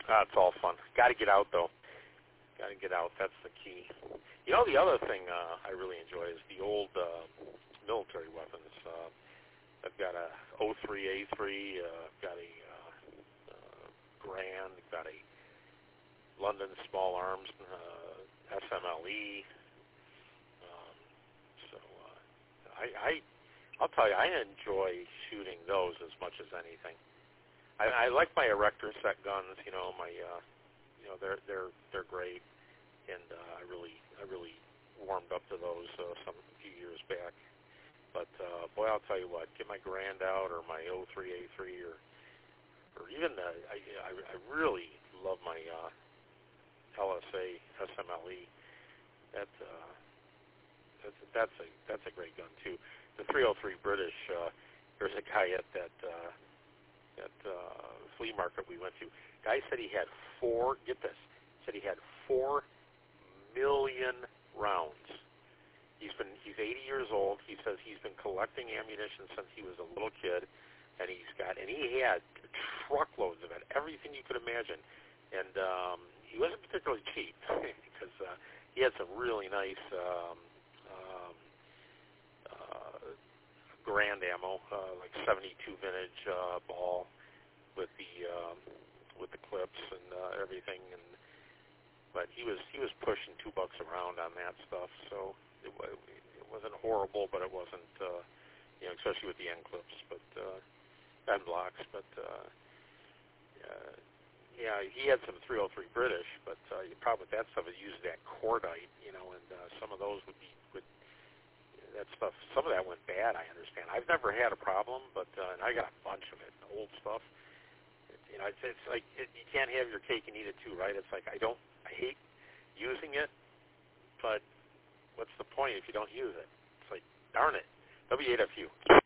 It's all fun. Got to get out though. Got to get out. That's the key. You know, the other thing I really enjoy is the old military weapons. I've got a 03A3. I've got a Grand. I've got a London Small Arms SMLE. I'll tell you, I enjoy shooting those as much as anything. I like my erector set guns. You know, my they're great, and I really warmed up to those a few years back. But boy, I'll tell you what, get my Grand out or my 03A3 or even I really love my LSA SMLE. That's a great gun too. The 303 British. There's a guy at that flea market we went to. Guy said he had 4 million rounds. He's 80 years old. He says he's been collecting ammunition since he was a little kid, and he had truckloads of it, everything you could imagine. And he wasn't particularly cheap because he had some really nice Grand ammo, like 72 vintage ball with the clips and everything. But he was pushing $2 a round on that stuff, so it wasn't horrible, but it wasn't especially with the end clips, but end blocks. But he had some 303 British, but the problem with that stuff is using that cordite, and some of those would that stuff. Some of that went bad. I understand. I've never had a problem, but and I got a bunch of it, old stuff. It's like you can't have your cake and eat it too, right? It's like I hate using it, but what's the point if you don't use it? It's like, darn it. W8FU.